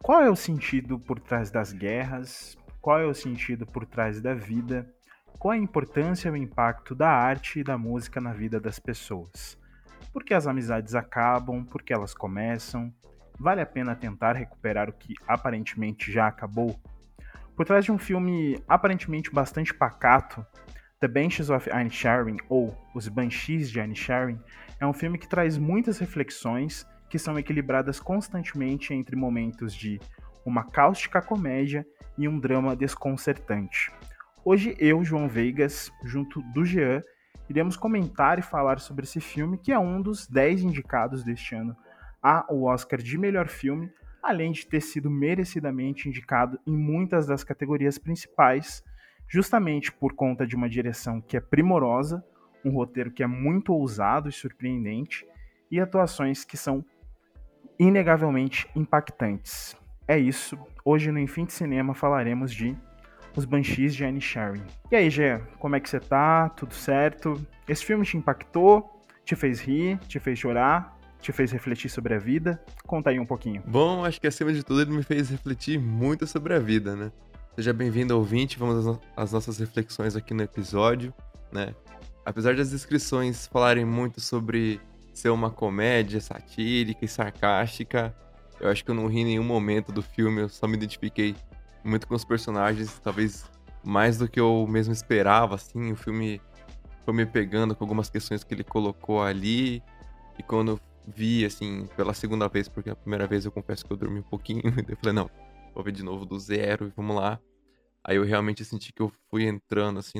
Qual é o sentido por trás das guerras? Qual é o sentido por trás da vida? Qual a importância e o impacto da arte e da música na vida das pessoas? Por que as amizades acabam? Por que elas começam? Vale a pena tentar recuperar o que aparentemente já acabou? Por trás de um filme aparentemente bastante pacato, The Banshees of Inisherin, ou Os Banshees de Inisherin, é um filme que traz muitas reflexões que são equilibradas constantemente entre momentos de uma cáustica comédia e um drama desconcertante. Hoje eu, João Veigas, junto do Jean, iremos comentar e falar sobre esse filme, que é um dos 10 indicados deste ano ao Oscar de melhor filme, além de ter sido merecidamente indicado em muitas das categorias principais, justamente por conta de uma direção que é primorosa, um roteiro que é muito ousado e surpreendente, e atuações que são inegavelmente impactantes. É isso. Hoje no Enfim de Cinema falaremos de Os Banshees de Inisherin. E aí, Gê, como é que você tá? Tudo certo? Esse filme te impactou? Te fez rir? Te fez chorar? Te fez refletir sobre a vida? Conta aí um pouquinho. Bom, acho que acima de tudo ele me fez refletir muito sobre a vida, né? Seja bem-vindo, ouvinte, vamos às nossas reflexões aqui no episódio, né? Apesar das descrições falarem muito sobre ser uma comédia satírica e sarcástica, eu acho que eu não ri em nenhum momento do filme, eu só me identifiquei muito com os personagens, talvez mais do que eu mesmo esperava, assim, o filme foi me pegando com algumas questões que ele colocou ali, e quando eu vi, assim, pela segunda vez, porque a primeira vez eu confesso que eu dormi um pouquinho, e daí eu falei: "Não, vou ver de novo do zero e vamos lá". Aí eu realmente senti que eu fui entrando, assim,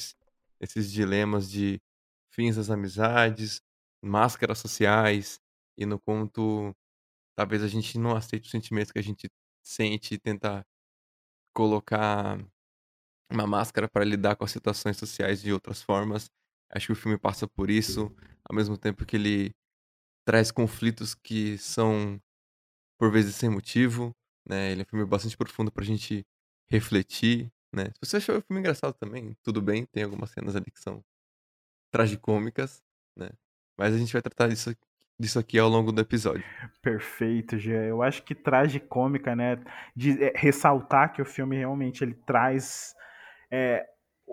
nesses dilemas de fins das amizades, máscaras sociais, e no quanto talvez a gente não aceite os sentimentos que a gente sente e tenta colocar uma máscara para lidar com as situações sociais de outras formas. Acho que o filme passa por isso, ao mesmo tempo que ele traz conflitos que são, por vezes, sem motivo, né, ele é um filme bastante profundo pra gente refletir, né. Se você achou o filme engraçado também, tudo bem, tem algumas cenas ali que são tragicômicas, né, mas a gente vai tratar disso aqui ao longo do episódio. Perfeito, Gê. Eu acho que tragicômica, né? Ressaltar que o filme realmente ele traz é,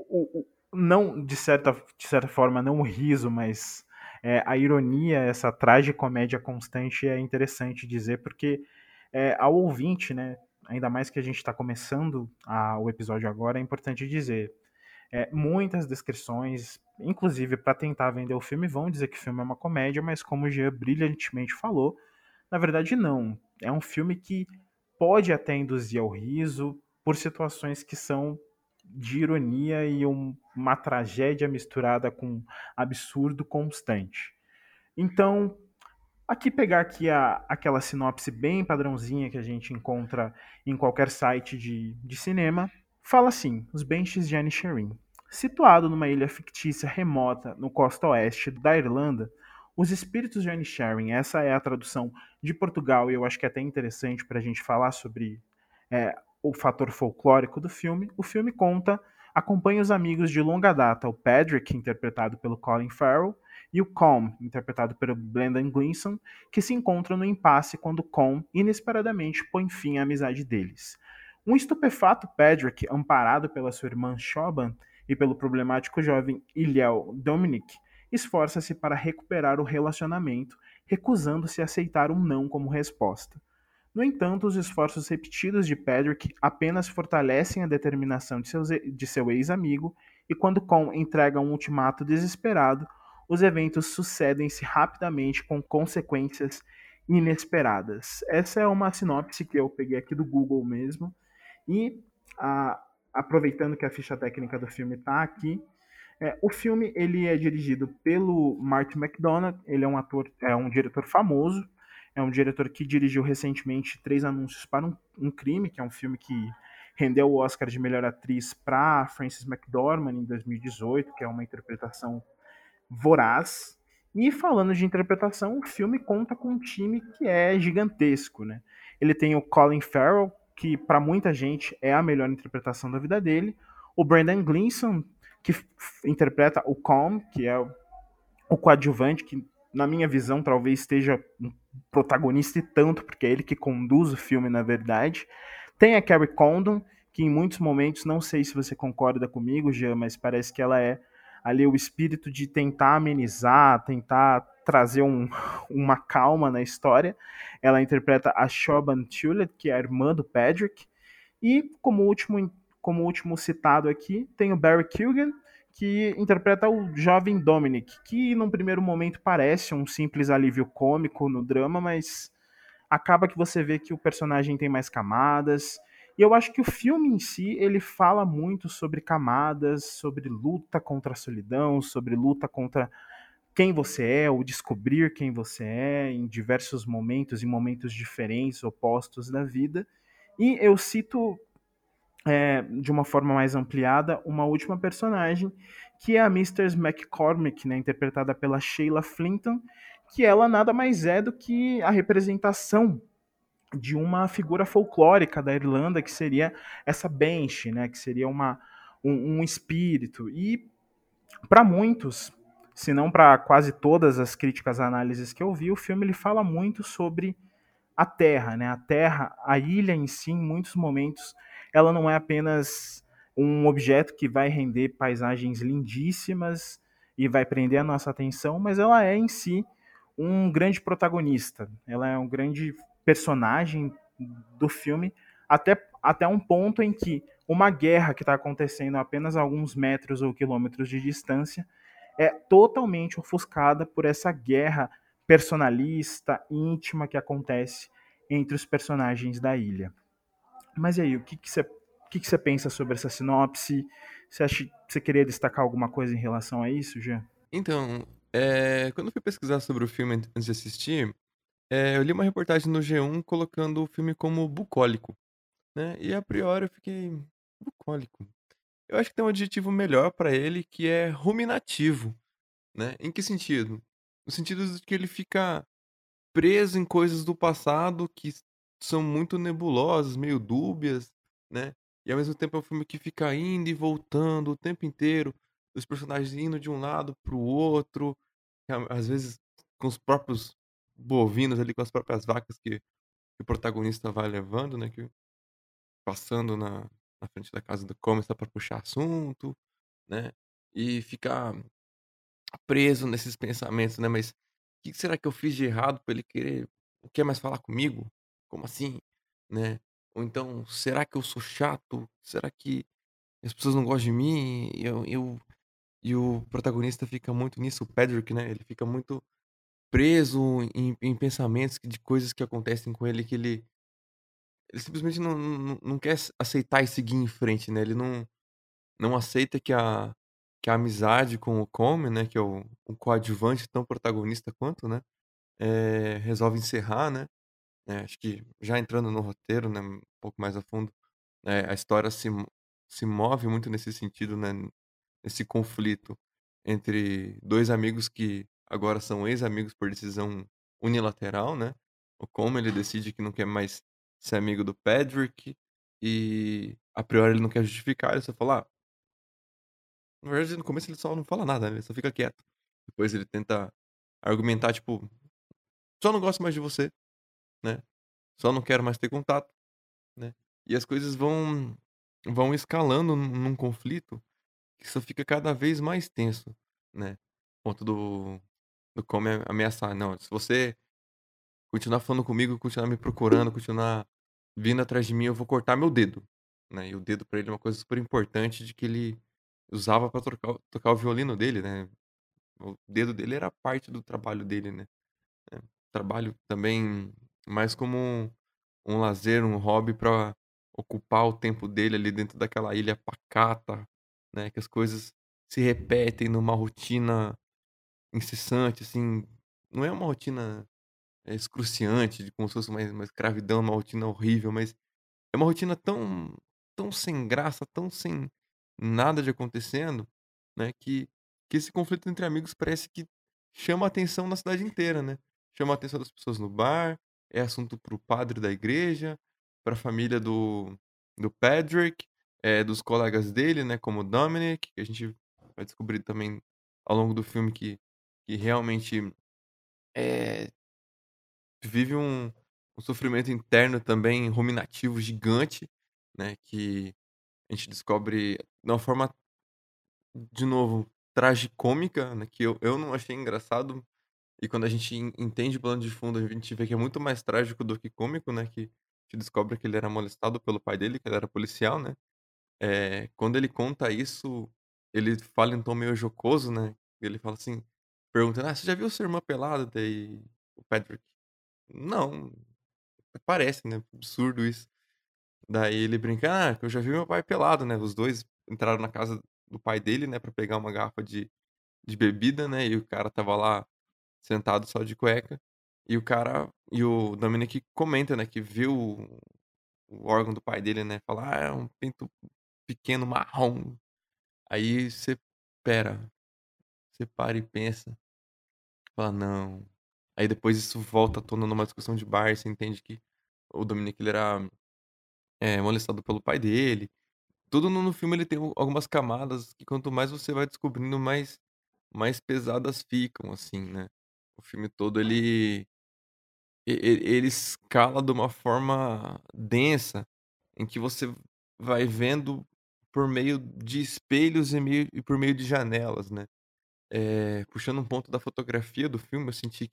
não de certa forma não o riso, mas a ironia, essa tragicomédia constante é interessante dizer, porque ao ouvinte, né, ainda mais que a gente está começando o episódio agora, é importante dizer, muitas descrições, inclusive para tentar vender o filme, vão dizer que o filme é uma comédia, mas como o Jean brilhantemente falou, na verdade não. É um filme que pode até induzir ao riso por situações que são de ironia e uma tragédia misturada com absurdo constante. Então, aqui pegar aqui aquela sinopse bem padrãozinha que a gente encontra em qualquer site de cinema, fala assim: Os Banshees de Inisherin. Situado numa ilha fictícia remota no costa oeste da Irlanda, os espíritos de Inisherin, essa é a tradução de Portugal, e eu acho que é até interessante para a gente falar sobre o fator folclórico do filme. O filme acompanha os amigos de longa data, o Patrick, interpretado pelo Colin Farrell, e o Com, interpretado pelo Brendan Gleeson, que se encontram no impasse quando Com inesperadamente põe fim à amizade deles. Um estupefato Patrick, amparado pela sua irmã Shoban e pelo problemático jovem Iliel Dominic, esforça-se para recuperar o relacionamento, recusando-se a aceitar um não como resposta. No entanto, os esforços repetidos de Patrick apenas fortalecem a determinação de seu ex-amigo, e quando Con entrega um ultimato desesperado, os eventos sucedem-se rapidamente com consequências inesperadas. Essa é uma sinopse que eu peguei aqui do Google mesmo, e a- aproveitando que a ficha técnica do filme está aqui, o filme ele é dirigido pelo Martin McDonagh, ele é um ator, é um diretor famoso, é um diretor que dirigiu recentemente Três Anúncios para um Crime, que é um filme que rendeu o Oscar de melhor atriz para Frances McDormand em 2018, que é uma interpretação voraz. E falando de interpretação, o filme conta com um time que é gigantesco, né? Ele tem o Colin Farrell, que para muita gente é a melhor interpretação da vida dele, o Brendan Gleeson, que interpreta o Com, que é o coadjuvante, que na minha visão, talvez esteja um protagonista e tanto, porque é ele que conduz o filme, na verdade. Tem a Carrie Condon, que em muitos momentos, não sei se você concorda comigo, Jean, mas parece que ela é ali o espírito de tentar amenizar, tentar trazer uma calma na história. Ela interpreta a Siobhan Tulett, que é a irmã do Patrick. E como último citado aqui, tem o Barry Keoghan, que interpreta o jovem Dominic, que num primeiro momento parece um simples alívio cômico no drama, mas acaba que você vê que o personagem tem mais camadas. E eu acho que o filme em si, ele fala muito sobre camadas, sobre luta contra a solidão, sobre luta contra quem você é, ou descobrir quem você é em diversos momentos, em momentos diferentes, opostos da vida. E eu cito de uma forma mais ampliada, uma última personagem, que é a Mistress McCormick, né, interpretada pela Sheila Flinton, que ela nada mais é do que a representação de uma figura folclórica da Irlanda, que seria essa Banshee, né, que seria um espírito. E para muitos, se não para quase todas as críticas e análises que eu vi, o filme ele fala muito sobre a Terra, né? A Terra, a ilha em si, em muitos momentos, ela não é apenas um objeto que vai render paisagens lindíssimas e vai prender a nossa atenção, mas ela é em si um grande protagonista. Ela é um grande personagem do filme, até um ponto em que uma guerra que está acontecendo a apenas alguns metros ou quilômetros de distância é totalmente ofuscada por essa guerra personalista, íntima que acontece entre os personagens da ilha. Mas e aí, o que você pensa sobre essa sinopse? Você queria destacar alguma coisa em relação a isso, Jean? Então, quando eu fui pesquisar sobre o filme antes de assistir, eu li uma reportagem no G1 colocando o filme como bucólico, né, e a priori eu fiquei: "Bucólico?". Eu acho que tem um adjetivo melhor pra ele que é ruminativo, né. Em que sentido? No sentido de que ele fica preso em coisas do passado que são muito nebulosas, meio dúbias, né, e ao mesmo tempo é um filme que fica indo e voltando o tempo inteiro, os personagens indo de um lado para o outro, às vezes com os próprios bovinos ali, com as próprias vacas que o protagonista vai levando, né, que passando na frente da casa do Começa para puxar assunto, né, e ficar preso nesses pensamentos, né, mas o que será que eu fiz de errado pra ele querer não quer mais falar comigo? Como assim? Né? Ou então, será que eu sou chato? Será que as pessoas não gostam de mim? E o protagonista fica muito nisso, o Pedrick, né, ele fica muito preso em pensamentos de coisas que acontecem com ele que ele simplesmente não quer aceitar e seguir em frente, né, ele não aceita que a amizade com o Come, né, que é o coadjuvante tão protagonista quanto, né, resolve encerrar, né, acho que já entrando no roteiro, né, um pouco mais a fundo, a história se move muito nesse sentido, né, nesse conflito entre 2 amigos que agora são ex-amigos por decisão unilateral, né. O Come ele decide que não quer mais ser amigo do Pedrick e, a priori, ele não quer justificar, ele só fala: "Ah". Na verdade, no começo ele só não fala nada, né, ele só fica quieto. Depois ele tenta argumentar, tipo: "Só não gosto mais de você", né, "Só não quero mais ter contato", né. E as coisas vão escalando num conflito que só fica cada vez mais tenso, né. Ponto do como ameaçar: "Não, se você continuar falando comigo, continuar me procurando, continuar vindo atrás de mim, eu vou cortar meu dedo", né. E o dedo pra ele é uma coisa super importante de que ele usava pra tocar o violino dele, né. O dedo dele era parte do trabalho dele, né. Trabalho também mais como um lazer, um hobby pra ocupar o tempo dele ali dentro daquela ilha pacata, né, que as coisas se repetem numa rotina incessante, assim, não é uma rotina, excruciante de como se fosse uma escravidão, uma rotina horrível, mas é uma rotina tão sem graça, tão sem nada de acontecendo, né, que esse conflito entre amigos parece que chama a atenção na cidade inteira, né. Chama a atenção das pessoas no bar, é assunto para o padre da igreja, para a família do Patrick, dos colegas dele, né, como o Dominic, que a gente vai descobrir também ao longo do filme que realmente eh, vive um sofrimento interno também ruminativo gigante, né, que a gente descobre de uma forma, de novo, tragicômica, né, que eu não achei engraçado, e quando a gente entende o plano de fundo, a gente vê que é muito mais trágico do que cômico, né, que a gente descobre que ele era molestado pelo pai dele, que ele era policial, né. Quando ele conta isso, ele fala em tom meio jocoso, né, ele fala assim, perguntando: "Ah, você já viu sua irmã pelada?" Daí o Patrick: "Não, parece, né, absurdo isso." Daí ele brinca: "Ah, que eu já vi meu pai pelado", né, os 2 entraram na casa do pai dele, né, pra pegar uma garrafa de bebida, né, e o cara estava lá sentado só de cueca, e o Dominic comenta, né, que viu o órgão do pai dele, né, fala: "Ah, é um pinto pequeno marrom." Aí você espera, você para e pensa, fala: "Não." Aí depois isso volta à tona numa discussão de bar, você entende que o Dominic ele era, molestado pelo pai dele. Tudo no filme ele tem algumas camadas que quanto mais você vai descobrindo, mais pesadas ficam, assim, né. O filme todo ele escala de uma forma densa, em que você vai vendo por meio de espelhos e por meio de janelas, né. Puxando um ponto da fotografia do filme, eu senti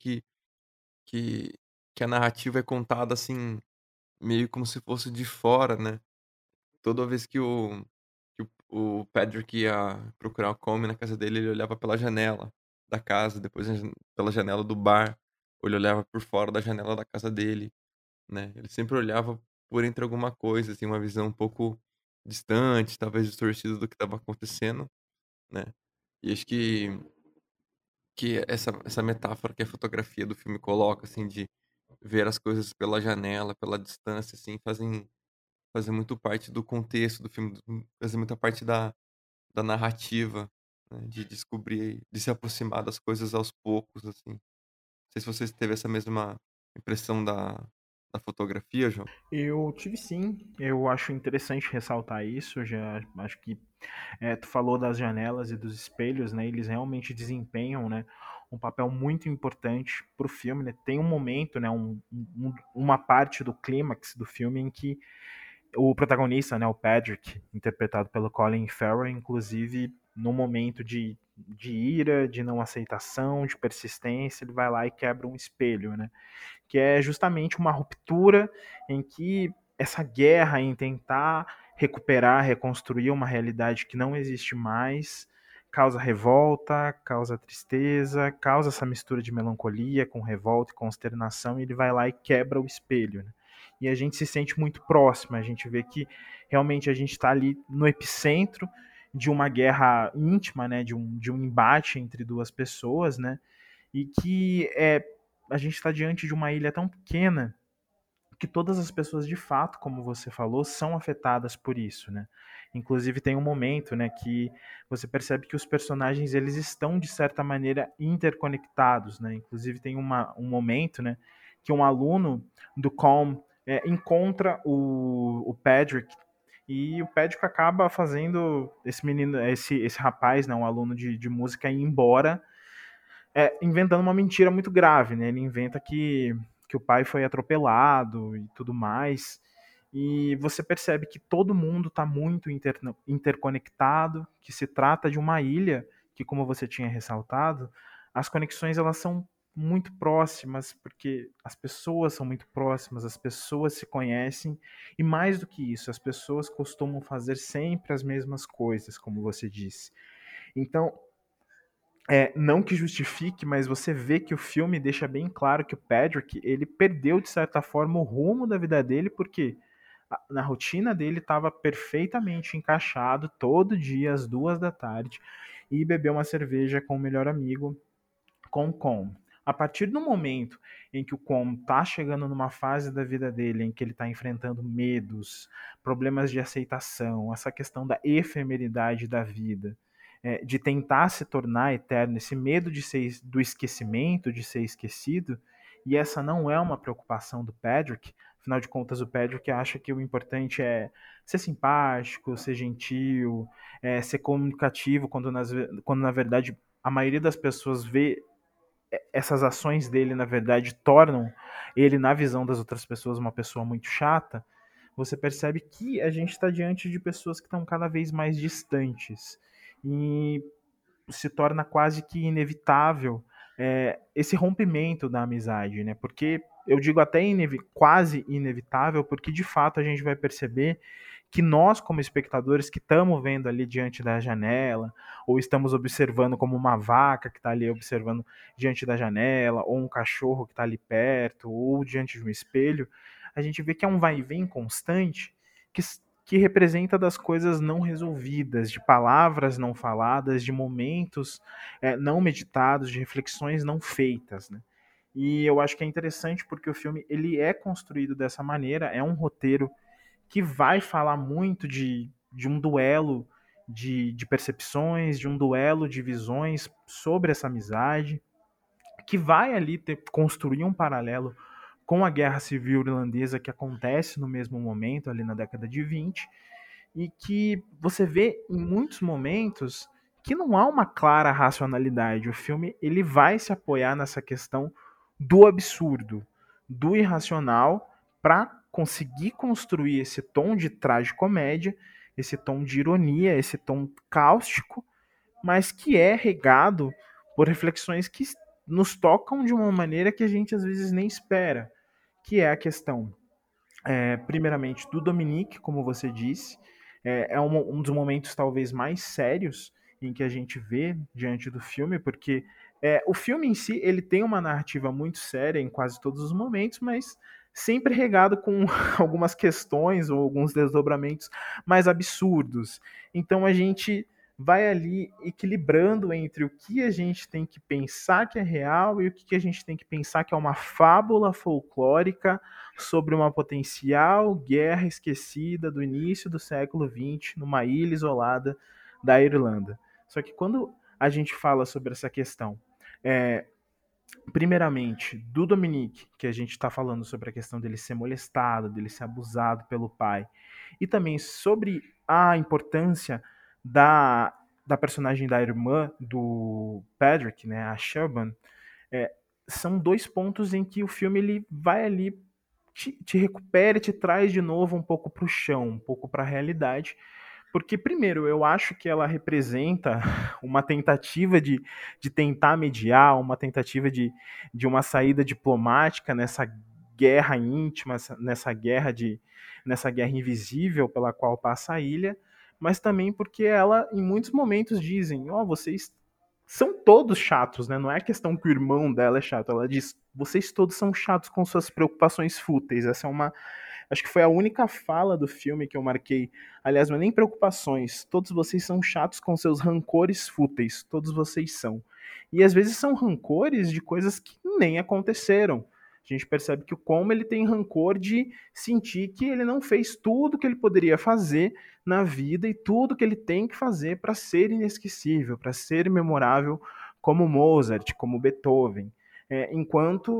que que a narrativa é contada, assim, meio como se fosse de fora, né. Toda vez que o Patrick ia procurar o Come na casa dele, ele olhava pela janela da casa, depois pela janela do bar, ou ele olhava por fora da janela da casa dele, né. Ele sempre olhava por entre alguma coisa, assim, uma visão um pouco distante, talvez distorcida do que estava acontecendo, né. E acho que essa metáfora que a fotografia do filme coloca, assim, de ver as coisas pela janela, pela distância, assim, fazem muito parte do contexto do filme, fazem muita parte da narrativa, né, de descobrir, de se aproximar das coisas aos poucos, assim. Não sei se você teve essa mesma impressão da fotografia, João? Eu tive sim, eu acho interessante ressaltar isso, já acho que tu falou das janelas e dos espelhos, né? Eles realmente desempenham, né, um papel muito importante para o filme. Né? Tem um momento, né, uma parte do clímax do filme em que o protagonista, né, o Patrick, interpretado pelo Colin Farrell, inclusive no momento de ira, de não aceitação, de persistência, ele vai lá e quebra um espelho, né? Que é justamente uma ruptura em que essa guerra em tentar recuperar, reconstruir uma realidade que não existe mais, causa revolta, causa tristeza, causa essa mistura de melancolia com revolta e consternação, e ele vai lá e quebra o espelho. Né? E a gente se sente muito próximo, a gente vê que realmente a gente está ali no epicentro de uma guerra íntima, né, de um embate entre duas pessoas, né, e que a gente está diante de uma ilha tão pequena que todas as pessoas de fato, como você falou, são afetadas por isso, né? Inclusive tem um momento, né, que você percebe que os personagens eles estão de certa maneira interconectados, né? Inclusive tem um momento, né, que um aluno do Com encontra o Patrick e o Patrick acaba fazendo esse menino, esse rapaz, né, um aluno de música ir embora inventando uma mentira muito grave, né? Ele inventa que o pai foi atropelado e tudo mais. E você percebe que todo mundo está muito interconectado, que se trata de uma ilha que, como você tinha ressaltado, as conexões elas são muito próximas, porque as pessoas são muito próximas, as pessoas se conhecem, e mais do que isso, as pessoas costumam fazer sempre as mesmas coisas, como você disse. Então, não que justifique, mas você vê que o filme deixa bem claro que o Patrick, ele perdeu de certa forma o rumo da vida dele, porque na rotina dele estava perfeitamente encaixado todo dia às 2 da tarde e beber uma cerveja com o melhor amigo, com o Com. A partir do momento em que o Com está chegando numa fase da vida dele em que ele está enfrentando medos, problemas de aceitação, essa questão da efemeridade da vida, de tentar se tornar eterno, esse medo do esquecimento, de ser esquecido, e essa não é uma preocupação do Patrick. Afinal de contas, o Patrick acha que o importante é ser simpático, ser gentil, ser comunicativo, quando na verdade a maioria das pessoas vê essas ações dele, na verdade, tornam ele, na visão das outras pessoas, uma pessoa muito chata, você percebe que a gente está diante de pessoas que estão cada vez mais distantes. E se torna quase que inevitável esse rompimento da amizade, né? Porque eu digo até quase inevitável, porque de fato a gente vai perceber que nós, como espectadores que estamos vendo ali diante da janela, ou estamos observando como uma vaca que está ali observando diante da janela, ou um cachorro que está ali perto, ou diante de um espelho, a gente vê que é um vai e vem constante que, que representa das coisas não resolvidas, de palavras não faladas, de momentos não meditados, de reflexões não feitas, né? E eu acho que é interessante porque o filme ele é construído dessa maneira, é um roteiro que vai falar muito de um duelo de percepções, de um duelo de visões sobre essa amizade, que vai ali construir um paralelo com a Guerra Civil Irlandesa que acontece no mesmo momento, ali na década de 20, e que você vê em muitos momentos que não há uma clara racionalidade. O filme ele vai se apoiar nessa questão do absurdo, do irracional, para conseguir construir esse tom de tragicomédia, esse tom de ironia, esse tom cáustico, mas que é regado por reflexões que nos tocam de uma maneira que a gente às vezes nem espera, que é a questão primeiramente do Dominique, como você disse, um dos momentos talvez mais sérios em que a gente vê diante do filme, porque o filme em si ele tem uma narrativa muito séria em quase todos os momentos, mas sempre regado com algumas questões ou alguns desdobramentos mais absurdos. Então a gente vai ali equilibrando entre o que a gente tem que pensar que é real e o que a gente tem que pensar que é uma fábula folclórica sobre uma potencial guerra esquecida do início do século XX numa ilha isolada da Irlanda. Só que quando a gente fala sobre essa questão, primeiramente, do Dominique, que a gente está falando sobre a questão dele ser molestado, dele ser abusado pelo pai, e também sobre a importância da personagem da irmã do Patrick, né, a Shelburne, são dois pontos em que o filme ele vai ali te recupera e te traz de novo um pouco para o chão, um pouco para a realidade. Porque, primeiro, eu acho que ela representa uma tentativa de tentar mediar, uma tentativa de uma saída diplomática nessa guerra íntima, nessa guerra invisível pela qual passa a ilha, mas também porque ela, em muitos momentos, dizem: ó, vocês são todos chatos, né? Não é questão que o irmão dela é chato. Ela diz: vocês todos são chatos com suas preocupações fúteis. Essa é uma. Acho que foi a única fala do filme que eu marquei. Aliás, não é nem preocupações. Todos vocês são chatos com seus rancores fúteis. Todos vocês são. E às vezes são rancores de coisas que nem aconteceram. A gente percebe que o Como ele tem rancor de sentir que ele não fez tudo que ele poderia fazer na vida e tudo que ele tem que fazer para ser inesquecível, para ser memorável, como Mozart, como Beethoven. Enquanto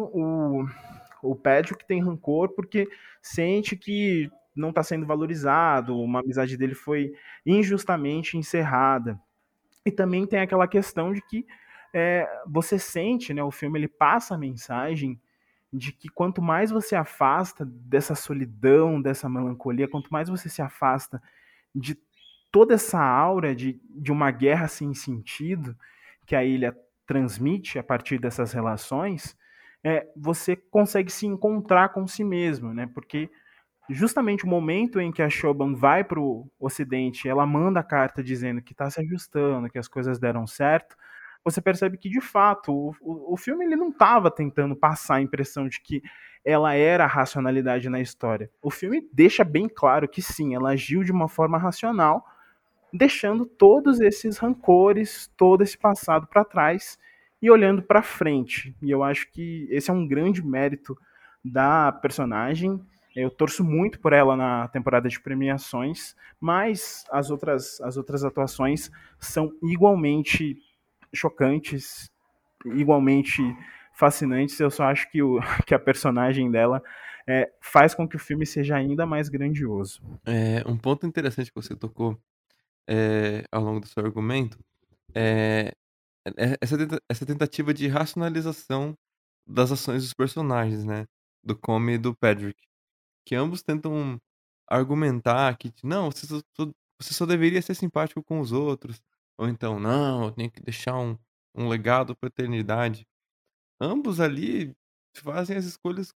o Patrick tem rancor porque sente que não está sendo valorizado, uma amizade dele foi injustamente encerrada. E também tem aquela questão de que você sente, né, o filme ele passa a mensagem de que quanto mais você afasta dessa solidão, dessa melancolia, quanto mais você se afasta de toda essa aura de uma guerra sem sentido que a ilha transmite a partir dessas relações, você consegue se encontrar com si mesmo, né? Porque justamente o momento em que a Shoban vai para o Ocidente, ela manda a carta dizendo que está se ajustando, que as coisas deram certo, você percebe que, de fato, o filme ele não estava tentando passar a impressão de que ela era a racionalidade na história. O filme deixa bem claro que sim, ela agiu de uma forma racional, deixando todos esses rancores, todo esse passado para trás e olhando para frente. E eu acho que esse é um grande mérito da personagem. Eu torço muito por ela na temporada de premiações, mas as outras atuações são igualmente chocantes, igualmente fascinantes. Eu só acho que, que a personagem dela faz com que o filme seja ainda mais grandioso. Um ponto interessante que você tocou ao longo do seu argumento é essa tentativa de racionalização das ações dos personagens, né, do Come e do Pedrick, que ambos tentam argumentar que não, você só deveria ser simpático com os outros, ou então: "Não, eu tenho que deixar um legado pra eternidade". Ambos ali fazem as escolhas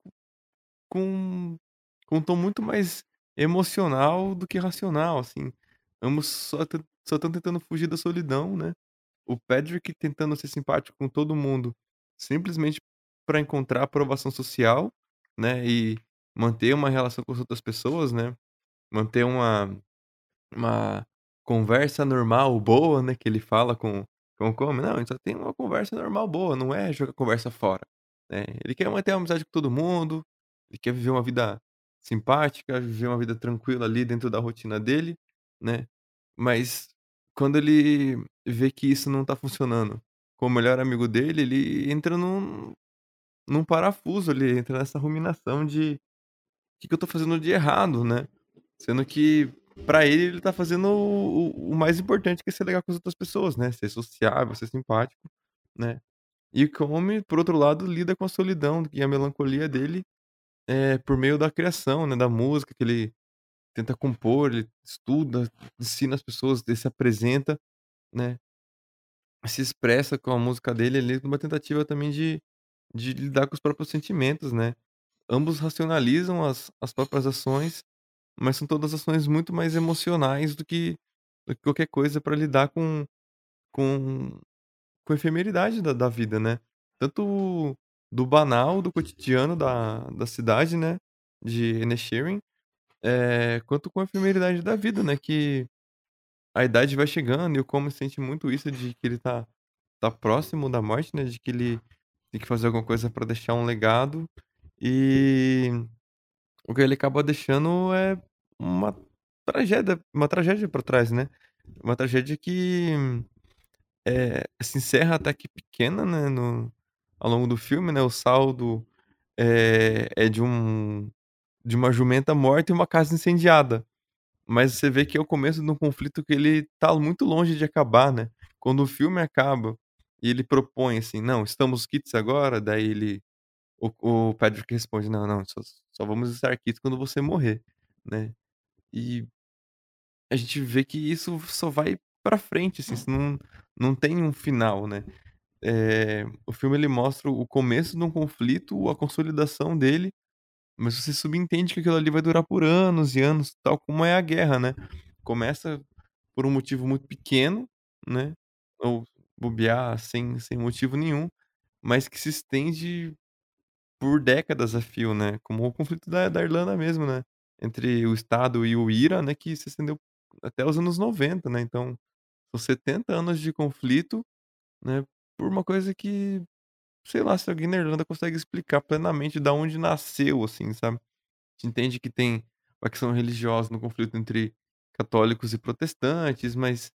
com com um tom muito mais emocional do que racional, assim. Ambos só estão tentando fugir da solidão, né. O Patrick tentando ser simpático com todo mundo, simplesmente para encontrar aprovação social, né, e manter uma relação com as outras pessoas, né, manter uma conversa normal boa, né, que ele fala com o Come: "Não, a gente só tem uma conversa normal boa, não é jogar conversa fora", né. Ele quer manter a amizade com todo mundo, ele quer viver uma vida simpática, viver uma vida tranquila ali dentro da rotina dele, né. Mas quando ele vê que isso não tá funcionando com o melhor amigo dele, ele entra num parafuso ali, entra nessa ruminação de: que eu tô fazendo de errado, né?" Sendo que pra ele, ele tá fazendo o mais importante que é ser legal com as outras pessoas, né, ser sociável, ser simpático, né. E Come, por outro lado, lida com a solidão e a melancolia dele, por meio da criação, né, da música que ele tenta compor, ele estuda, ensina as pessoas, ele se apresenta, né, se expressa com a música dele ali numa tentativa também de lidar com os próprios sentimentos, né. Ambos racionalizam as próprias ações, mas são todas ações muito mais emocionais do que qualquer coisa pra lidar com com a efemeridade da vida, né. Tanto do banal, do cotidiano da cidade, né, de Inisherin, quanto com a efemeridade da vida, né, que a idade vai chegando e o Como sente muito isso de que ele tá próximo da morte, né, de que ele tem que fazer alguma coisa pra deixar um legado, e o que ele acaba deixando é uma uma tragédia pra trás, né. Uma tragédia que, se encerra até que pequena, né, ao longo do filme, né, o saldo, é de uma jumenta morta e uma casa incendiada. Mas você vê que é o começo de um conflito que ele tá muito longe de acabar, né. Quando o filme acaba e ele propõe assim: "Não, estamos quites agora?", daí o Patrick responde: "Não, não, só vamos estar quites quando você morrer", né. E a gente vê que isso só vai pra frente, assim, isso não tem um final, né. O filme ele mostra o começo de um conflito, a consolidação dele, mas você subentende que aquilo ali vai durar por anos e anos, tal como é a guerra, né. Começa por um motivo muito pequeno, né, ou bobear sem motivo nenhum, mas que se estende por décadas a fio, né, como o conflito da Irlanda mesmo, né, entre o Estado e o IRA, né, que se estendeu até os anos 90, né, então são 70 anos de conflito, né, por uma coisa que, sei lá, se alguém na Irlanda consegue explicar plenamente da onde nasceu, assim, sabe. A gente entende que tem uma questão religiosa no conflito entre católicos e protestantes, mas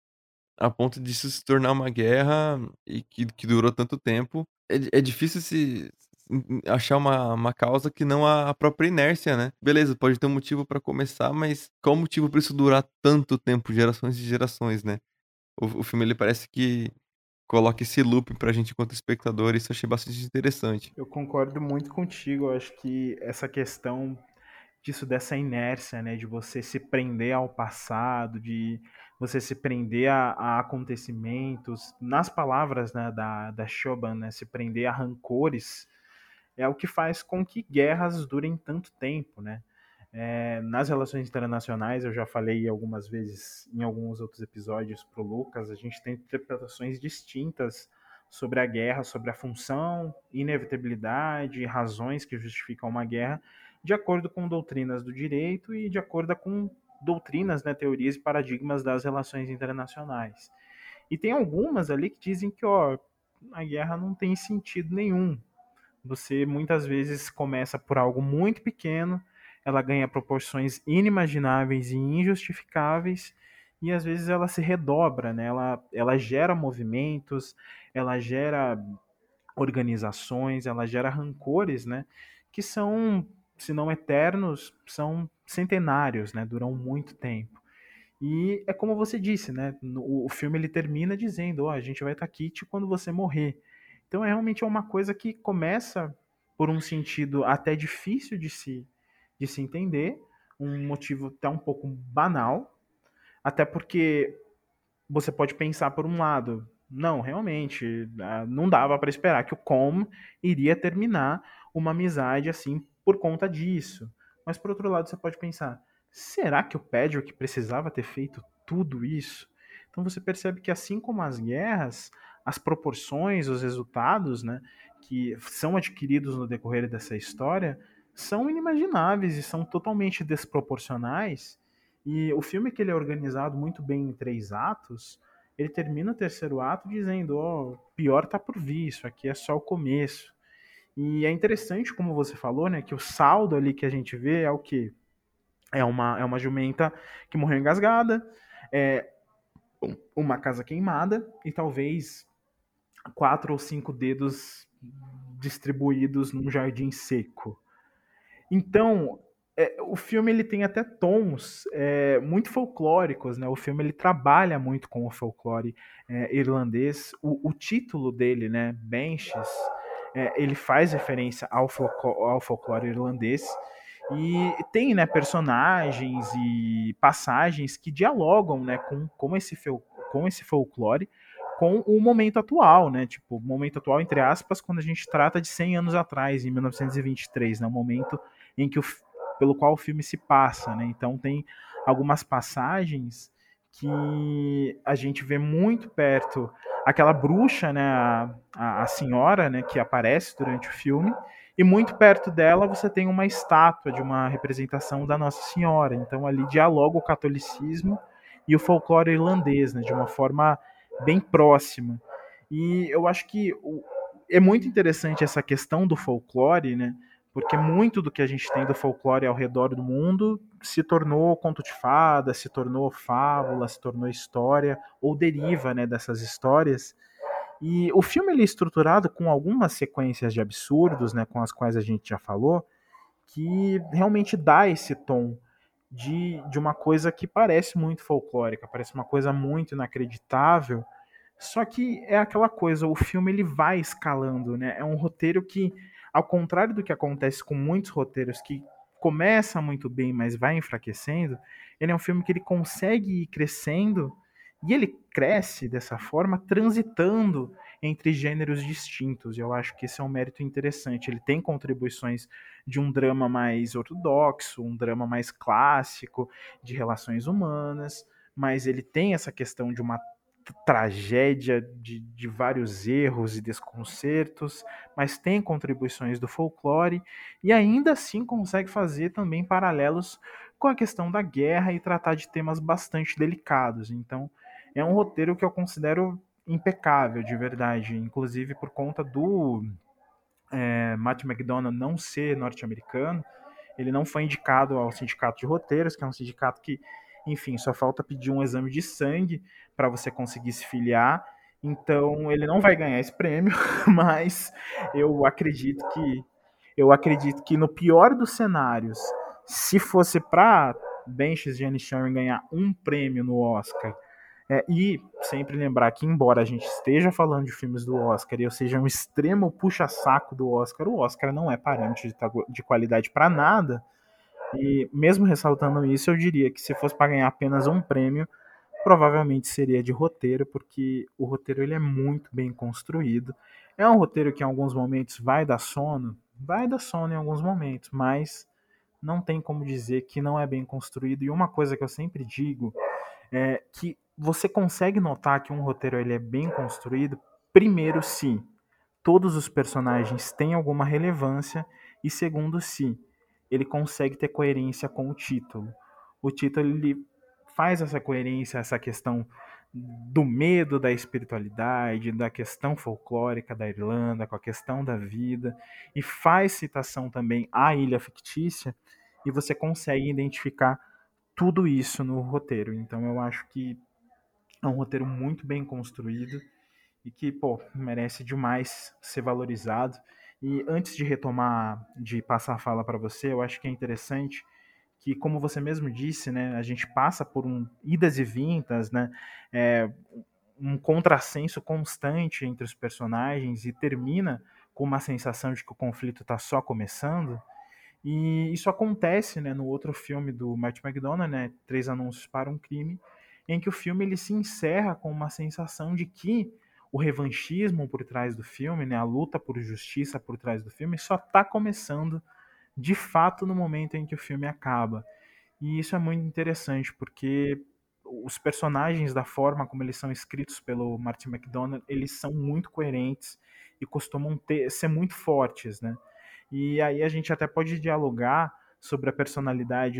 a ponto disso se tornar uma guerra e que durou tanto tempo, é difícil achar uma causa que não a própria inércia, né. Beleza, pode ter um motivo pra começar, mas qual o motivo pra isso durar tanto tempo, gerações e gerações, né. O filme ele parece que coloca esse loop pra gente enquanto espectador, e isso eu achei bastante interessante. Eu concordo muito contigo. Eu acho que essa questão dessa inércia, né, de você se prender ao passado, de você se prender a acontecimentos, nas palavras, né, da Shoban, né, se prender a rancores, é o que faz com que guerras durem tanto tempo, né? Nas relações internacionais, eu já falei algumas vezes em alguns outros episódios para o Lucas, a gente tem interpretações distintas sobre a guerra, sobre a função, inevitabilidade, razões que justificam uma guerra, de acordo com doutrinas do direito e de acordo com doutrinas, né, teorias e paradigmas das relações internacionais. E tem algumas ali que dizem que, ó, a guerra não tem sentido nenhum. Você muitas vezes começa por algo muito pequeno, ela ganha proporções inimagináveis e injustificáveis, e às vezes ela se redobra, né? Ela gera movimentos, ela gera organizações, ela gera rancores, né? Que são, se não eternos, são centenários, né? Duram muito tempo. E é como você disse, né? O filme ele termina dizendo, ó, a gente vai estar aqui quando você morrer. Então é realmente uma coisa que começa por um sentido até difícil de se entender, um motivo até um pouco banal, até porque você pode pensar por um lado, não, realmente, não dava para esperar que o Com iria terminar uma amizade assim por conta disso. Mas por outro lado, você pode pensar, será que o Pedro precisava ter feito tudo isso? Então você percebe que assim como as guerras, as proporções, os resultados, né, que são adquiridos no decorrer dessa história, são inimagináveis e são totalmente desproporcionais. E o filme que ele é organizado muito bem em 3 atos, ele termina o terceiro ato dizendo, ó, oh, pior tá por vir, isso aqui é só o começo. E é interessante, como você falou, né, que o saldo ali que a gente vê é o quê? É uma jumenta que morreu engasgada, é uma casa queimada e talvez 4 ou 5 dedos distribuídos num jardim seco. Então, o filme ele tem até tons muito folclóricos, né? O filme ele trabalha muito com o folclore irlandês. O título dele, né, Banshees, ele faz referência ao folclore irlandês e tem, né, personagens e passagens que dialogam, né, com esse folclore, com o momento atual, né? Tipo, momento atual entre aspas, quando a gente trata de 100 anos atrás, em 1923, né? O momento em que pelo qual o filme se passa, né? Então tem algumas passagens que a gente vê muito perto aquela bruxa, né, a senhora, né, que aparece durante o filme, e muito perto dela você tem uma estátua de uma representação da Nossa Senhora. Então ali dialoga o catolicismo e o folclore irlandês, né, de uma forma bem próxima. E eu acho que é muito interessante essa questão do folclore, né? Porque muito do que a gente tem do folclore ao redor do mundo se tornou conto de fada, se tornou fábula, se tornou história, ou deriva, né, dessas histórias. E o filme ele é estruturado com algumas sequências de absurdos, né, com as quais a gente já falou, que realmente dá esse tom de uma coisa que parece muito folclórica, parece uma coisa muito inacreditável, só que é aquela coisa, o filme ele vai escalando, né? É um roteiro que, ao contrário do que acontece com muitos roteiros que começa muito bem, mas vai enfraquecendo, ele é um filme que ele consegue ir crescendo e ele cresce dessa forma transitando entre gêneros distintos. E eu acho que esse é um mérito interessante. Ele tem contribuições de um drama mais ortodoxo, um drama mais clássico de relações humanas, mas ele tem essa questão de uma tragédia de vários erros e desconcertos, mas tem contribuições do folclore e ainda assim consegue fazer também paralelos com a questão da guerra e tratar de temas bastante delicados. Então, é um roteiro que eu considero impecável, de verdade, inclusive por conta do Matt McDonald não ser norte-americano, ele não foi indicado ao sindicato de roteiros, que é um sindicato que, enfim, só falta pedir um exame de sangue para você conseguir se filiar. Então, ele não vai ganhar esse prêmio, mas eu acredito que no pior dos cenários, se fosse para Banshees de Inisherin ganhar um prêmio no Oscar, e sempre lembrar que, embora a gente esteja falando de filmes do Oscar e eu seja um extremo puxa-saco do Oscar, o Oscar não é parâmetro de qualidade para nada. E mesmo ressaltando isso, eu diria que se fosse para ganhar apenas um prêmio, provavelmente seria de roteiro, porque o roteiro ele é muito bem construído. É um roteiro que em alguns momentos vai dar sono em alguns momentos, mas não tem como dizer que não é bem construído. E uma coisa que eu sempre digo é que você consegue notar que um roteiro ele é bem construído, primeiro se todos os personagens têm alguma relevância e segundo se ele consegue ter coerência com o título. O título ele faz essa coerência, essa questão do medo da espiritualidade, da questão folclórica da Irlanda, com a questão da vida, e faz citação também à ilha fictícia, e você consegue identificar tudo isso no roteiro. Então eu acho que é um roteiro muito bem construído e que, pô, merece demais ser valorizado. E antes de retomar, de passar a fala para você, eu acho que é interessante que, como você mesmo disse, né, a gente passa por idas e vindas, né, é, um contrassenso constante entre os personagens e termina com uma sensação de que o conflito está só começando. E isso acontece, né, no outro filme do Matt McDonald, né, Três Anúncios para um Crime, em que o filme ele se encerra com uma sensação de que o revanchismo por trás do filme, né, a luta por justiça por trás do filme, só está começando de fato no momento em que o filme acaba. E isso é muito interessante, porque os personagens, da forma como eles são escritos pelo Martin McDonagh, eles são muito coerentes e costumam ser muito fortes, né? E aí a gente até pode dialogar sobre a personalidade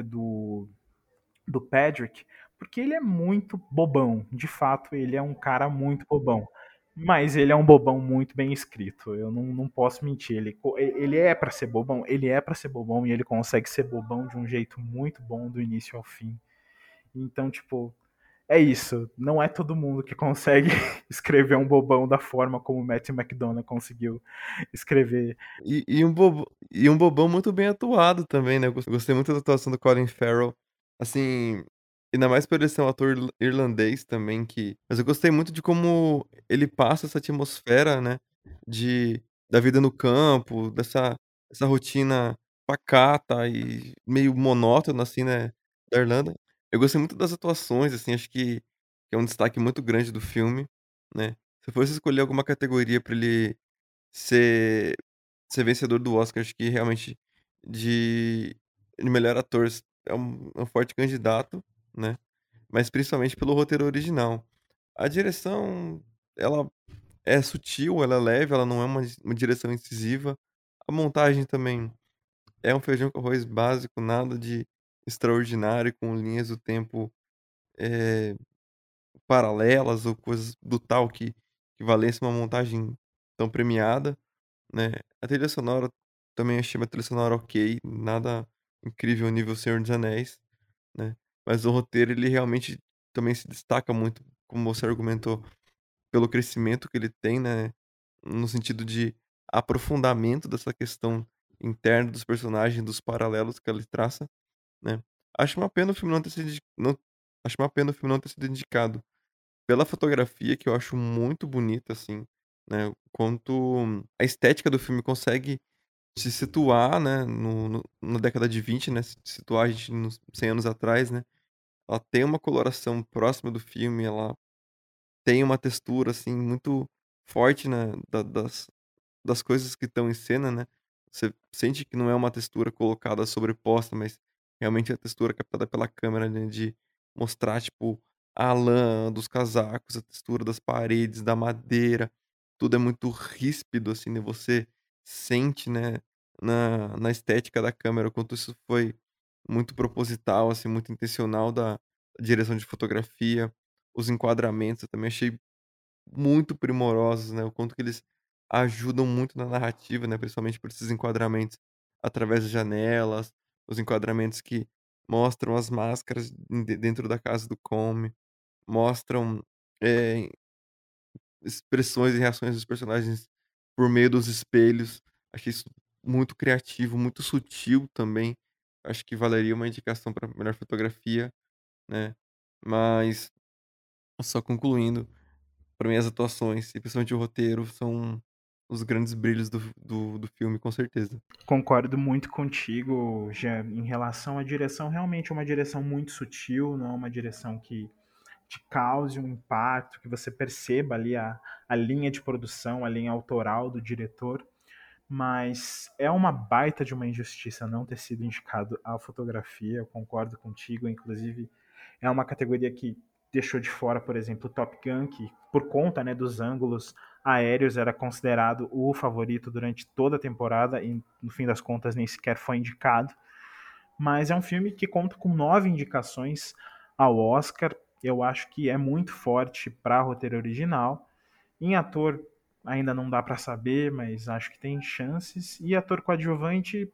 do Patrick, porque ele é muito bobão. De fato, ele é um cara muito bobão. Mas ele é um bobão muito bem escrito. Eu não posso mentir. Ele é para ser bobão, ele é para ser bobão e ele consegue ser bobão de um jeito muito bom do início ao fim. Então, tipo, é isso. Não é todo mundo que consegue escrever um bobão da forma como o Matthew McDonagh conseguiu escrever. E um bobão muito bem atuado também, né, eu gostei muito da atuação do Colin Farrell, assim, ainda mais por ele ser um ator irlandês também mas eu gostei muito de como ele passa essa atmosfera, né, de da vida no campo, dessa rotina pacata e meio monótona, assim, né, da Irlanda. Eu gostei muito das atuações, assim, acho que é um destaque muito grande do filme, né. Se eu fosse escolher alguma categoria pra ele ser ser vencedor do Oscar, acho que realmente de melhor ator é um forte candidato, né, mas principalmente pelo roteiro original. A direção, ela é sutil, ela é leve, ela não é uma direção incisiva. A montagem também é um feijão com arroz básico, nada de extraordinário, com linhas do tempo, eh, paralelas ou coisas do tal que valesse uma montagem tão premiada. Né. A trilha sonora também achei uma trilha sonora ok, nada incrível nível Senhor dos Anéis, né. Mas o roteiro ele realmente também se destaca muito, como você argumentou, pelo crescimento que ele tem, né, no sentido de aprofundamento dessa questão interna dos personagens, dos paralelos que ele traça, né. Acho uma pena o filme não ter sido indi não acho uma pena o filme não ter sido indicado pela fotografia, que eu acho muito bonita, assim, né, quanto a estética do filme consegue se situar, né, na década de 20, né, se situar a gente nos 100 anos atrás, né. Ela tem uma coloração próxima do filme, ela tem uma textura, assim, muito forte, né, das coisas que estão em cena, né. Você sente que não é uma textura colocada sobreposta, mas realmente é a textura captada pela câmera, né, de mostrar, tipo, a lã dos casacos, a textura das paredes, da madeira, tudo é muito ríspido, assim, né, você sente, né, na estética da câmera o quanto isso foi muito proposital, assim, muito intencional da direção de fotografia. Os enquadramentos eu também achei muito primorosos, né, o quanto que eles ajudam muito na narrativa, né, principalmente por esses enquadramentos através das janelas, os enquadramentos que mostram as máscaras dentro da casa do Come, mostram, eh, expressões e reações dos personagens por meio dos espelhos. Achei isso muito criativo, muito sutil também. Acho que valeria uma indicação para melhor fotografia, né. Mas, só concluindo, pra mim as atuações e principalmente o roteiro são os grandes brilhos do filme, com certeza. Concordo muito contigo, já em relação à direção, realmente é uma direção muito sutil, não é uma direção que te cause um impacto, que você perceba ali a linha de produção, a linha autoral do diretor, mas é uma baita de uma injustiça não ter sido indicado à fotografia, eu concordo contigo, inclusive é uma categoria que deixou de fora, por exemplo, o Top Gun, que por conta, né, dos ângulos aéreos era considerado o favorito durante toda a temporada e no fim das contas nem sequer foi indicado. Mas é um filme que conta com 9 indicações ao Oscar. Eu acho que é muito forte para roteiro original. Em ator ainda não dá para saber, mas acho que tem chances. E ator coadjuvante,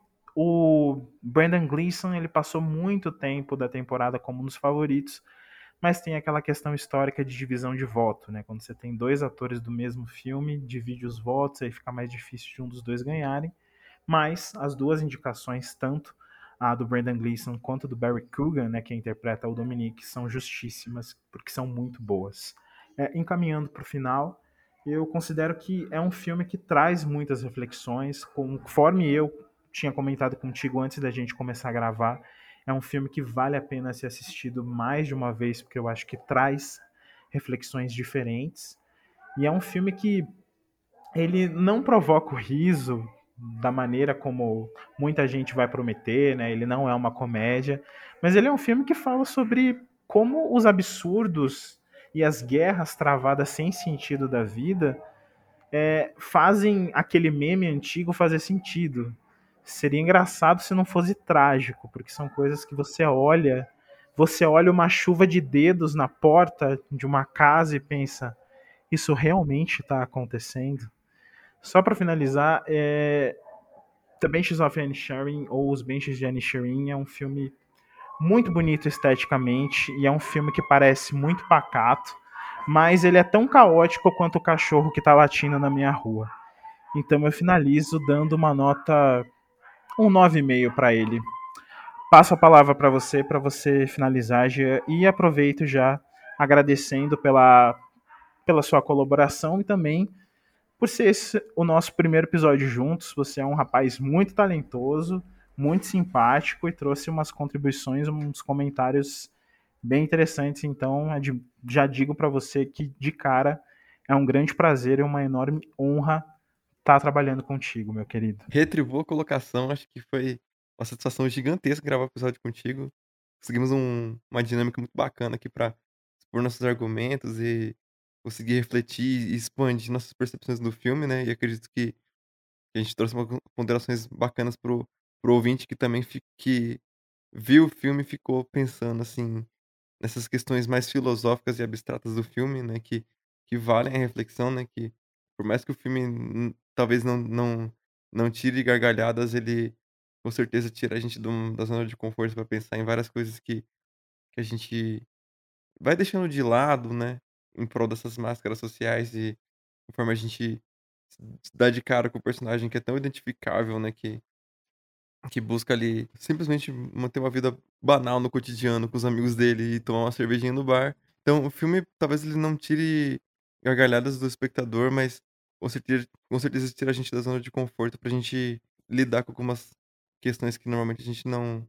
o Brendan Gleeson, ele passou muito tempo da temporada como um dos favoritos, mas tem aquela questão histórica de divisão de voto, né? Quando você tem dois atores do mesmo filme, divide os votos, aí fica mais difícil de um dos dois ganharem. Mas as duas indicações, tanto a do Brendan Gleeson quanto a do Barry Keoghan, né, que interpreta o Dominic, são justíssimas, porque são muito boas. Encaminhando para o final, eu considero que é um filme que traz muitas reflexões, conforme eu tinha comentado contigo antes da gente começar a gravar, é um filme que vale a pena ser assistido mais de uma vez, porque eu acho que traz reflexões diferentes, e é um filme que ele não provoca o riso da maneira como muita gente vai prometer, né? Ele não é uma comédia, mas ele é um filme que fala sobre como os absurdos e as guerras travadas sem sentido da vida fazem aquele meme antigo fazer sentido. Seria engraçado se não fosse trágico, porque são coisas que você olha uma chuva de dedos na porta de uma casa e pensa, isso realmente está acontecendo? Só para finalizar, The Banshees of Inisherin, ou Os Banshees de Inisherin, é um filme muito bonito esteticamente e é um filme que parece muito pacato, mas ele é tão caótico quanto o cachorro que tá latindo na minha rua. Então eu finalizo dando uma nota um 9,5 para ele. Passo a palavra para você finalizar, Jean, e aproveito já agradecendo pela sua colaboração e também por ser esse o nosso primeiro episódio juntos. Você é um rapaz muito talentoso, muito simpático e trouxe umas contribuições, uns comentários bem interessantes. Então, já digo para você que, de cara, é um grande prazer e uma enorme honra estar trabalhando contigo, meu querido. Retribuo a colocação, acho que foi uma satisfação gigantesca gravar o episódio contigo. Conseguimos uma dinâmica muito bacana aqui pra expor nossos argumentos e conseguir refletir e expandir nossas percepções do filme, né? E acredito que a gente trouxe uma ponderações bacanas pro ouvinte que também que viu o filme e ficou pensando, assim, nessas questões mais filosóficas e abstratas do filme, né, que valem a reflexão, né, que por mais que o filme talvez não tire gargalhadas, ele com certeza tira a gente da zona de conforto para pensar em várias coisas que a gente vai deixando de lado, né, em prol dessas máscaras sociais e conforme a gente se dá de cara com o personagem que é tão identificável, né, que busca ali simplesmente manter uma vida banal no cotidiano com os amigos dele e tomar uma cervejinha no bar. Então o filme talvez ele não tire gargalhadas do espectador, mas com certeza tira a gente da zona de conforto pra gente lidar com algumas questões que normalmente a gente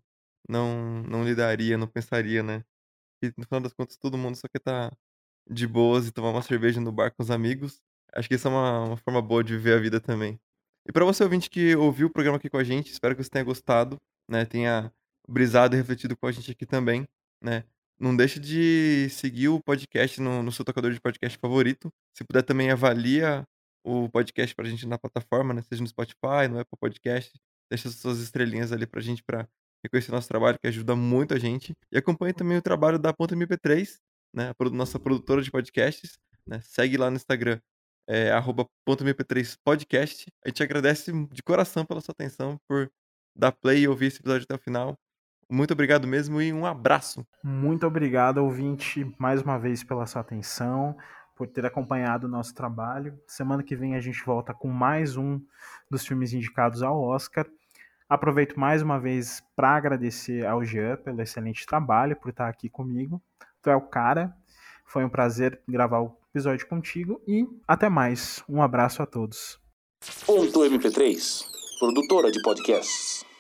não lidaria, não pensaria, né. E no final das contas todo mundo só quer estar de boas e tomar uma cerveja no bar com os amigos. Acho que isso é uma forma boa de viver a vida também. E para você ouvinte que ouviu o programa aqui com a gente, espero que você tenha gostado, né, tenha brisado e refletido com a gente aqui também, né. Não deixe de seguir o podcast no seu tocador de podcast favorito. Se puder também avalia o podcast pra gente na plataforma, né, seja no Spotify, no Apple Podcast. Deixa as suas estrelinhas ali pra gente pra reconhecer nosso trabalho, que ajuda muito a gente. E acompanhe também o trabalho da Ponta MP3, né, a nossa produtora de podcasts, né. Segue lá no Instagram, arroba ponto .mp3 podcast. A gente agradece de coração pela sua atenção, por dar play e ouvir esse episódio até o final. Muito obrigado mesmo e um abraço. Muito obrigado, ouvinte, mais uma vez pela sua atenção, por ter acompanhado o nosso trabalho. Semana que vem a gente volta com mais um dos filmes indicados ao Oscar. Aproveito mais uma vez para agradecer ao Jean pelo excelente trabalho, por estar aqui comigo. Tu é o cara. Foi um prazer gravar o episódio contigo e até mais. Um abraço a todos. Ponto MP3, produtora de podcasts.